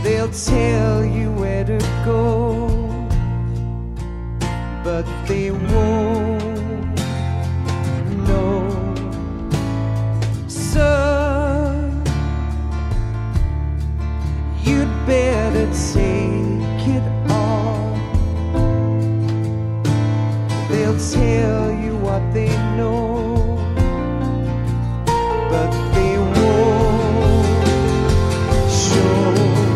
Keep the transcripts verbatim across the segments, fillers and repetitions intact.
They'll tell you where to go, but they won't know. Son, you'd better take it all. They'll tell you what they know, but they won't show.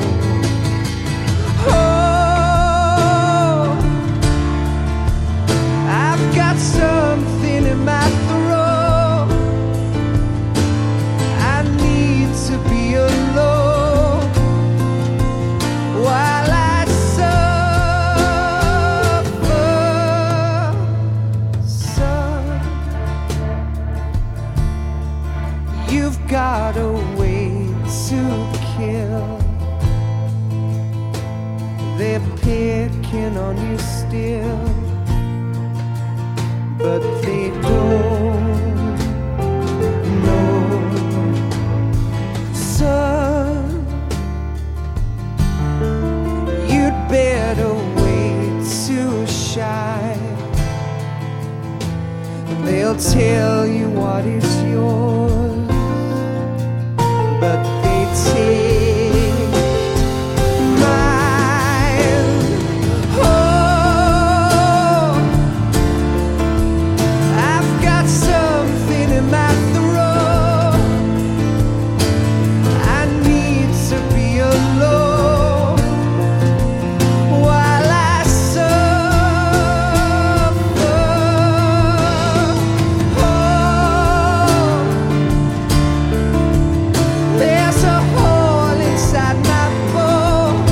Oh, I've got something in my throat. I need to be alone while I suffer. Son, you've got a way to kill. They're picking on you still, but they don't know. Son, you'd better wait to shine. They'll tell you what is yours, but they take mine. Oh, I've got something in my throat. I need to be alone while I suffer. Oh, there's a hole inside my bones.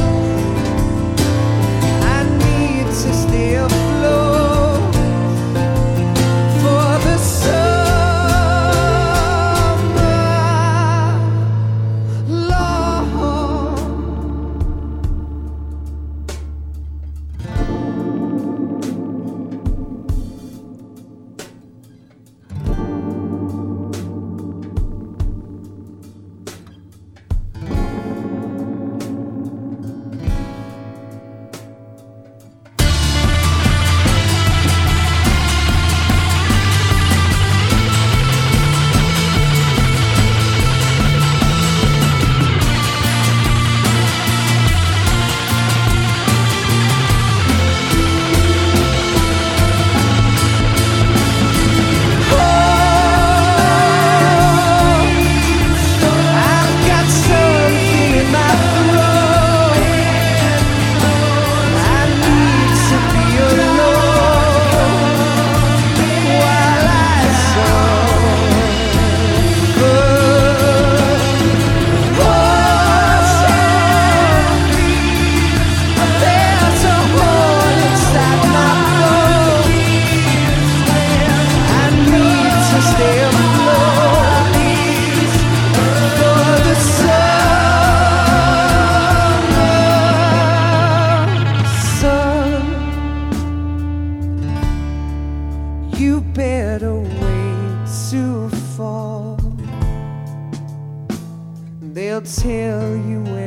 I need to stay afloat for the summer. Lord, I've got something in my throat. I need to be alone while I suffer. Oh, there's a hole inside my bones. I need to stay afloat for the summer. Son, you better wait to fall. They'll tell you